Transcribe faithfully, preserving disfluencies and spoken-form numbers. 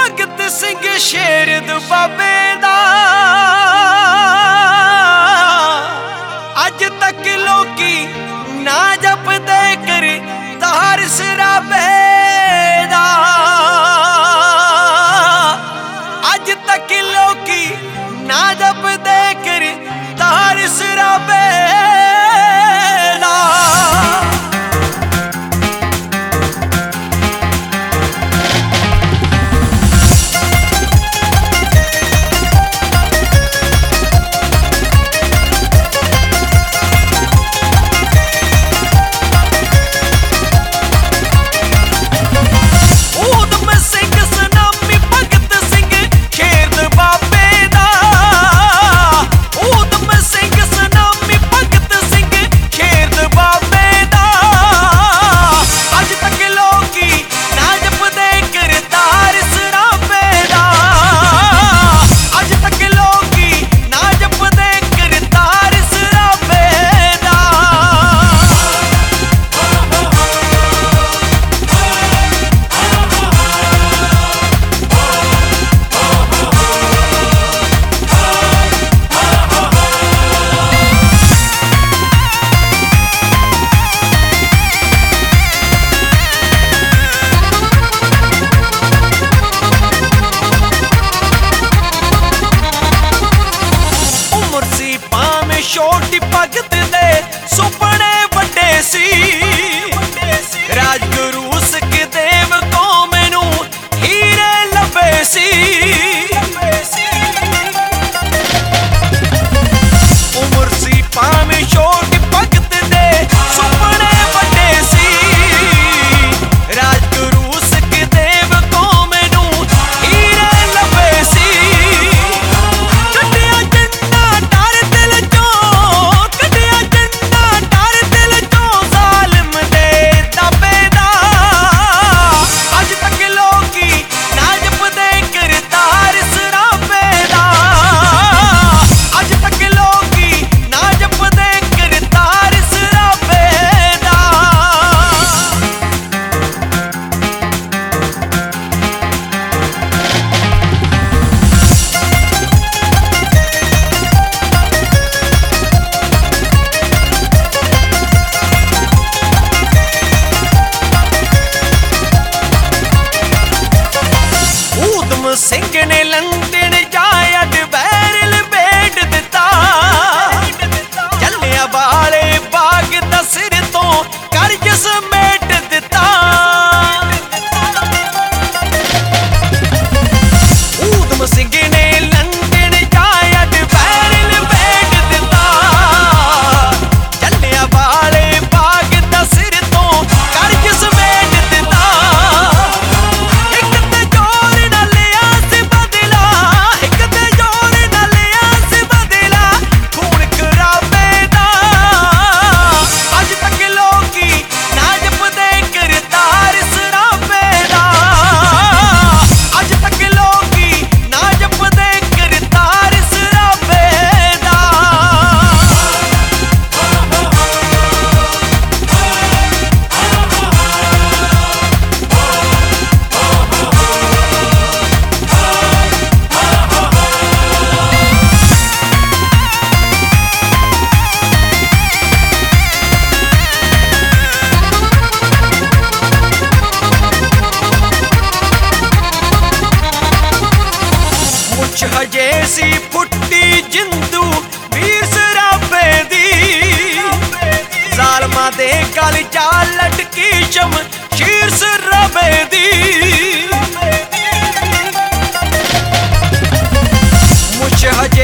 भगत सिंह शेर दुबाबे दा अज तक लोकी ना जपदे कर तार सराबे दा। अज तक लोकी ना जपदे कर तार सराबे दा। छोटी भगत दे सुपने वड्डे सी राजगुरु सुखदेव कौम नू हीरे लभे सी। उमर सी भावें छोटी भगत दे सुपने वड्डे सी राजगुरु सुखदेव कौम नू हीरे लभे सी। सिंह ने लंदन जाया बैरल बेट दिता जलिया वाले बाग दा सिर तो कर्ज समेट दिता। ऊधम सिंह ने लंदन जाया बैरल बेट दिता जलिया वाले बाग दा सिर तो कर्ज समेट दिता। हजे सी फुट्टी जिंदू वीर सराबे दी जालमा दे गल चा लटकी शम शीर सराबे दी। मुझ